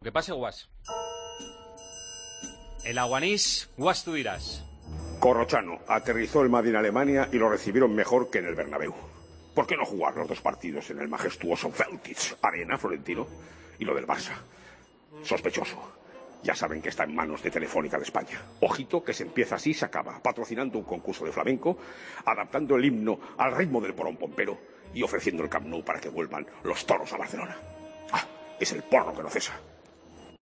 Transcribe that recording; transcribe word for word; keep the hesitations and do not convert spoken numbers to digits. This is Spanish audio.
Que pase, Guas. El Aguanís, Guas, tú dirás. Corrochano, aterrizó el Madrid en Alemania y lo recibieron mejor que en el Bernabéu. ¿Por qué no jugar los dos partidos en el majestuoso Celtics Arena, Florentino? Y lo del Barça. Sospechoso. Ya saben que está en manos de Telefónica de España. Ojito, que se empieza así, se acaba. Patrocinando un concurso de flamenco, adaptando el himno al ritmo del porón pompero y ofreciendo el Camp Nou para que vuelvan los toros a Barcelona. Ah, es el porro que no cesa.